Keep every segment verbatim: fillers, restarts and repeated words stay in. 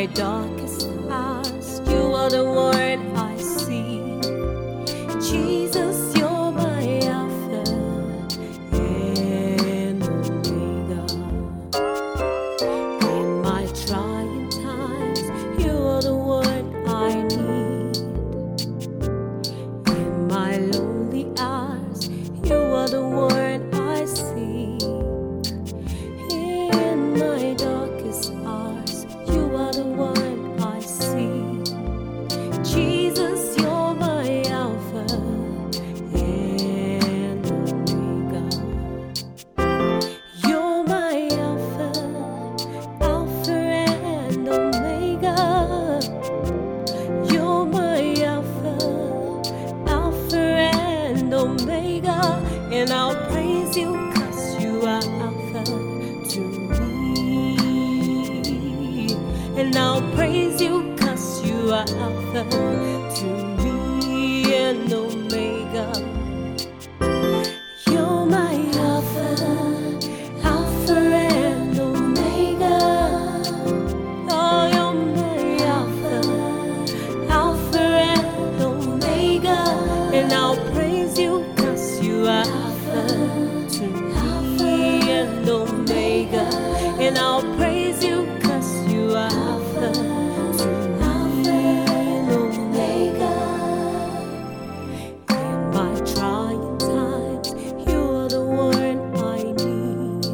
my darkest hours, you are the one I see. Jesus, you're my Alpha and Omega. In my trying times, you are the one I need. In my lonely hours, you are the one I see. In my darkest hours, you are the one I see. Jesus, you're my Alpha and Omega. You're my Alpha, Alpha and Omega. You're my Alpha, Alpha and Omega. And I'll praise you 'cause you are Alpha to me. And I'll praise you 'cause you are Alpha to me and Omega. You're my Alpha, Alpha and Omega. Oh, you're my Alpha, Alpha and Omega. And I'll praise you 'cause you are Alpha to me and Omega. And I'll praise you 'cause you are Alpha to me and Omega. In my trying times, you are the one I need.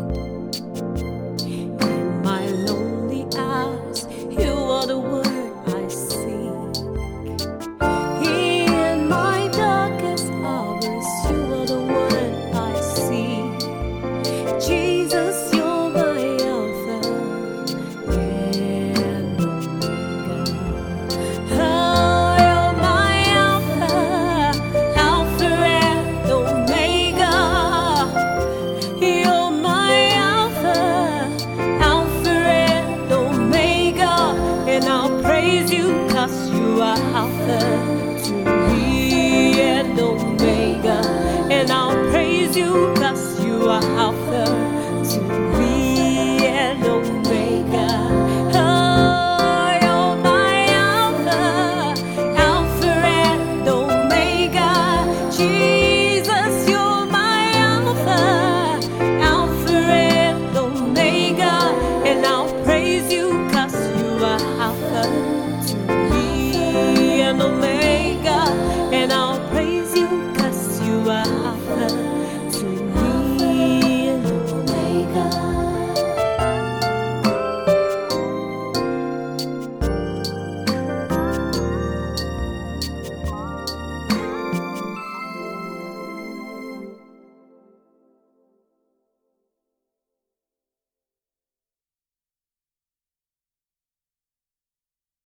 In my lonely hours, you are the one I seek. In my darkest hours, you are the one I see. Jesus, you're my Alpha and Omega. Oh, you're my Alpha, Alpha and Omega. You're my Alpha, Alpha and Omega. And I'll praise you 'cause you are Alpha to me and Omega. And I'll praise you 'cause you are Alpha to me and Omega. Oh, you're my Alpha, Alpha and Omega. Jesus, you're my Alpha, Alpha and Omega. And I'll praise you 'cause you are Alpha to me and Omega. And I'll praise you 'cause you are Alpha to me and Omega.